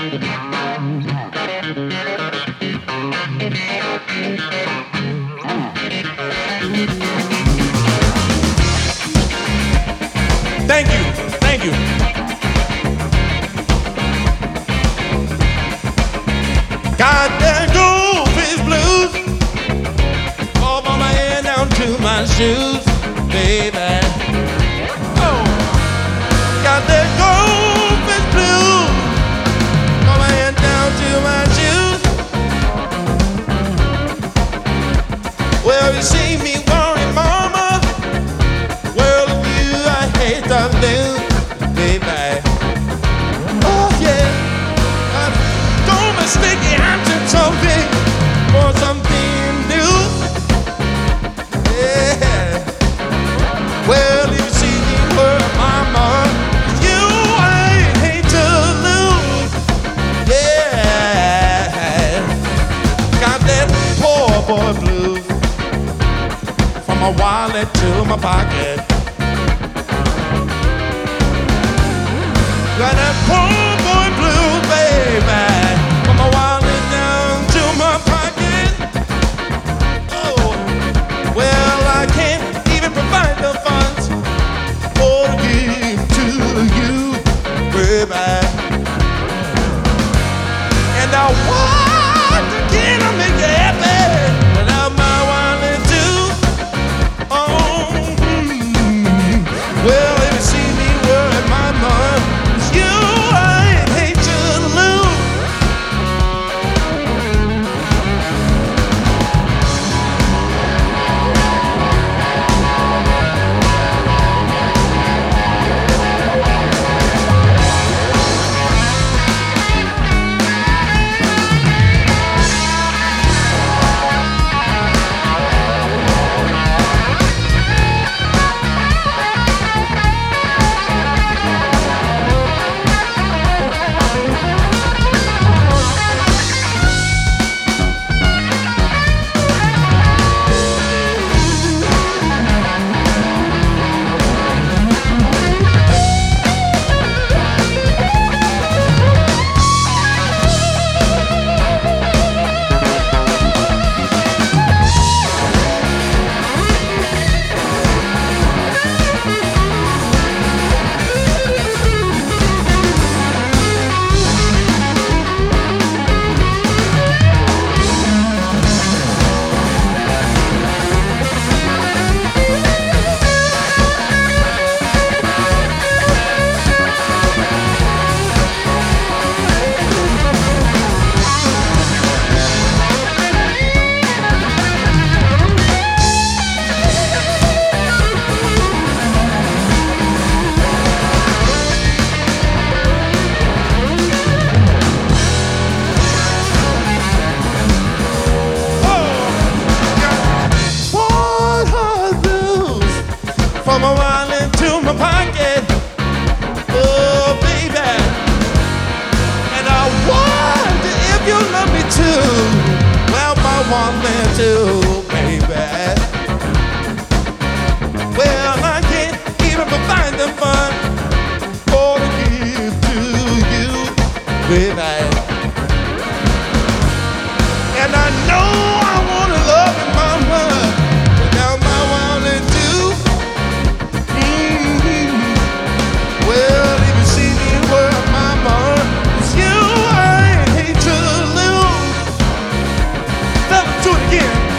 Thank you, thank you. Got that goldfish blues, all from my head down to my shoes, baby. Oh, got that goldfish blues, from my head down to my shoes. Well, you see me worry, mama. Well, you I hate to lose, baby. Oh yeah, don't mistake it, I'm just hoping for something new. Yeah. Well, you see me worry, mama. You I hate to lose. Yeah. Got that poor boy blues. From my wallet to my pocket. Got that poor boy blues, baby. From my wallet down to my pocket. Oh, well, I can't even provide the funds for to give to you, baby. And I want to get to make you happy without my wallet too. Well, if you see me worry, mama, it's you I hate to lose. From my wallet to my pocket, oh baby. And I wonder if you love me too. Well, my wallet too, baby. Well, I can't even provide the fun for to give to you, baby. And I know I wanna love you, mama, without my wallet too. Well, if you see me work, mama, it's you I hate to lose. Let's do it again.